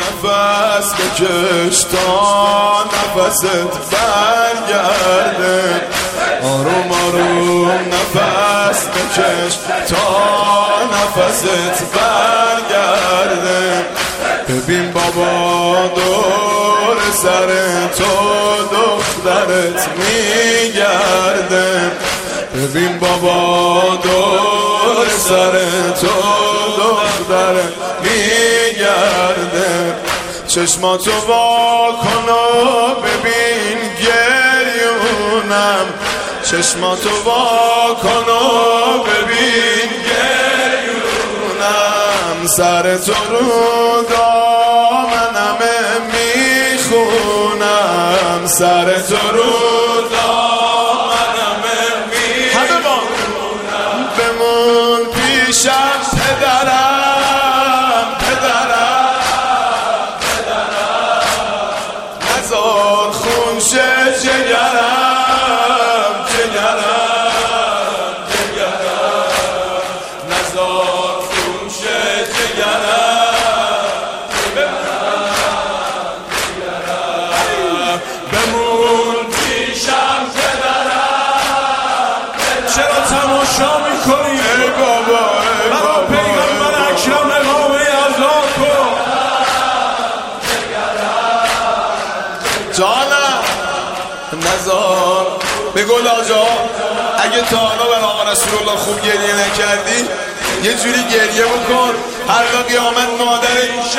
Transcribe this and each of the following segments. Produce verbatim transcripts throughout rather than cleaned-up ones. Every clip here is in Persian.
نفس بکش تا نفست برگرده، آروم آروم نفس بکش تا نفست برگرده. ببین بابا دور سر تو دخترت میگرده، ببین بابا دور سر تو دخترت میگرده. چشماتو وا کن و ببین گریونم، چشماتو وا کن و ببین گریونم. سر تو رو دامنمه میخونم، سر تو رو دامنمه میخونم. بمون پیشم پدرم، پدرم پدرم، نزار خون شه جگرم، جگرم جگرم، نزار خون شه جگرم، جگرم جگرم. بمون پیشم پدرم، چرا تماشا میکنی؟ ای بابا ای بابا، پیغمبر اکرم امامه ازاد کن. جانم نزار بگو لاجا، اگه تا حالا بر آقا رسول الله خوب گریه نکردی یه جوری گریه بکن هر وقت قیامت مادر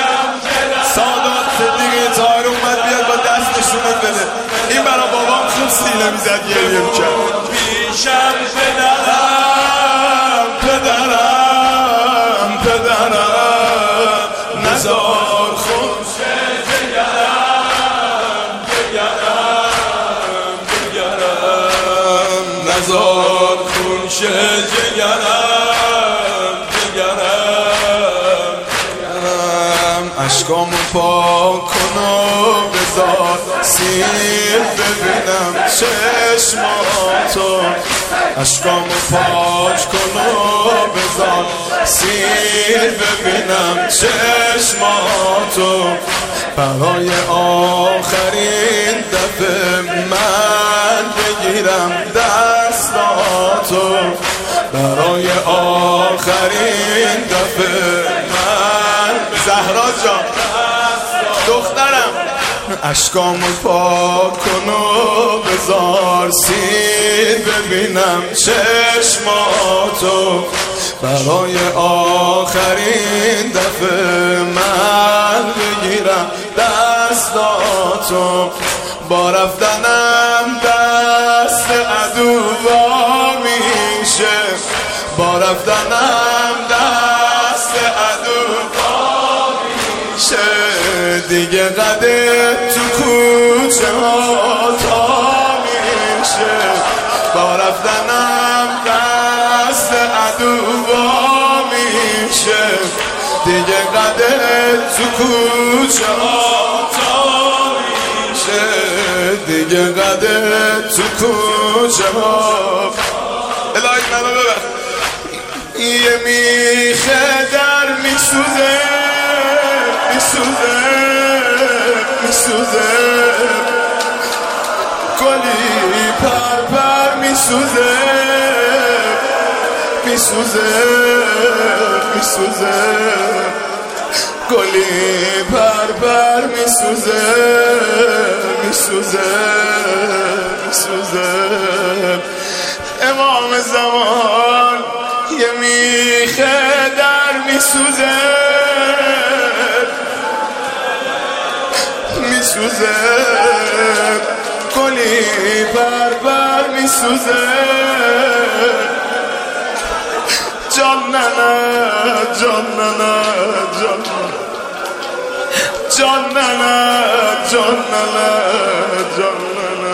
سادات صدیقه طاهر اومد بیاد با دست نشونت بده. این برای بابام خوب سینه میزد گریه میکرد. پیشم پدرم، پدرم پدرم، نزار خون شه جگرم، جگرم جگرم، نزار خون شه جگرم، جگرم جگرم. اشکامو پاک کن و بذار سیر ببینم چشماتو، اشکامو پاک کن و بذار سیر ببینم چشماتو. برای آخرین دفعه من بگیرم دستاتو، برای آخرین دفعه من. زهرا جان دخترم، اشکامو پاک کن و بذار سیر ببینم چشماتو. برای آخرین دفعه من بگیرم دستاتو. با رفتنم دست عدو وا میشه، با رفتنم دست عدو وا میشه. دیگه قده تو کوچه ها تا میشه، با رفتنم دست عدو وا میشه. دیگه قده تو کوچه ها تا میشه، دیگه قده تو کوچه ها. الهی منو ببر. یه میخه در میسوزه، میسوزه میسوزه، گلی پر پر میسوزه، میسوزه میسوزه، گلی پر پر میسوزه، میسوزه میسوزه. امام زمان یه میخه در میسوزه، میسوزه، گلی پر پر میسوزه. جان ننه جان ننه جان جان ننه جان ننه جان ننه.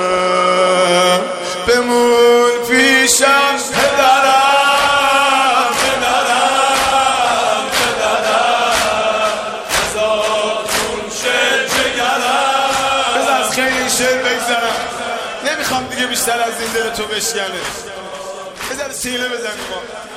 بمون پیشم پدرم، پدرم پدرم، هزار جون شه جگرم. بذار از خیلی این شعر بگذارم، نمیخوام دیگه بیشتر از این دل تو بشکنه. بذار سینه بزنیم ما.